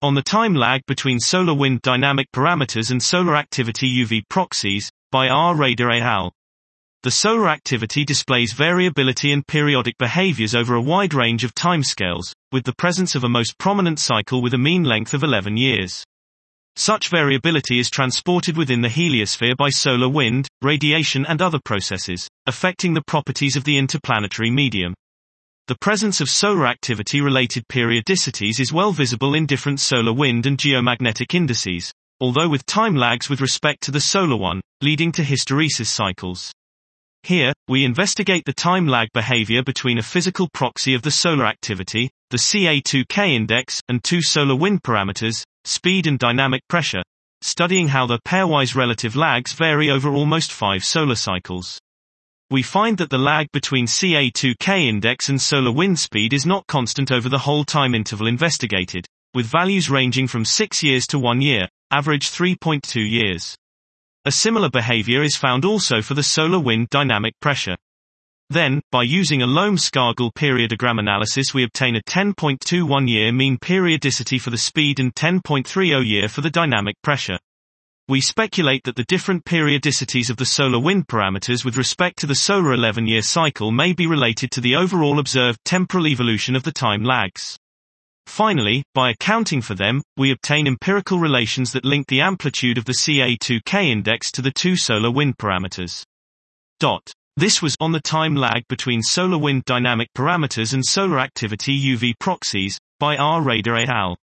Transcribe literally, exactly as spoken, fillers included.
On the time lag between solar wind dynamic parameters and solar activity U V proxies, by R. Rader et al. The solar activity displays variability and periodic behaviors over a wide range of timescales, with the presence of a most prominent cycle with a mean length of eleven years. Such variability is transported within the heliosphere by solar wind, radiation and other processes, affecting the properties of the interplanetary medium. The presence of solar activity-related periodicities is well visible in different solar wind and geomagnetic indices, although with time lags with respect to the solar one, leading to hysteresis cycles. Here, we investigate the time lag behavior between a physical proxy of the solar activity, the C A two K index, and two solar wind parameters, speed and dynamic pressure, studying how the pairwise relative lags vary over almost five solar cycles. We find that the lag between C A two K index and solar wind speed is not constant over the whole time interval investigated, with values ranging from six years to one year, average three point two years. A similar behavior is found also for the solar wind dynamic pressure. Then, by using a Loam-Scargill periodogram analysis, we obtain a ten point two one year mean periodicity for the speed and ten point three zero year for the dynamic pressure. We speculate that the different periodicities of the solar wind parameters with respect to the solar eleven year cycle may be related to the overall observed temporal evolution of the time lags. Finally, by accounting for them, we obtain empirical relations that link the amplitude of the C A two K index to the two solar wind parameters. Dot. This was On the Time Lag Between Solar Wind Dynamic Parameters and Solar Activity U V Proxies, by R. Rader et al.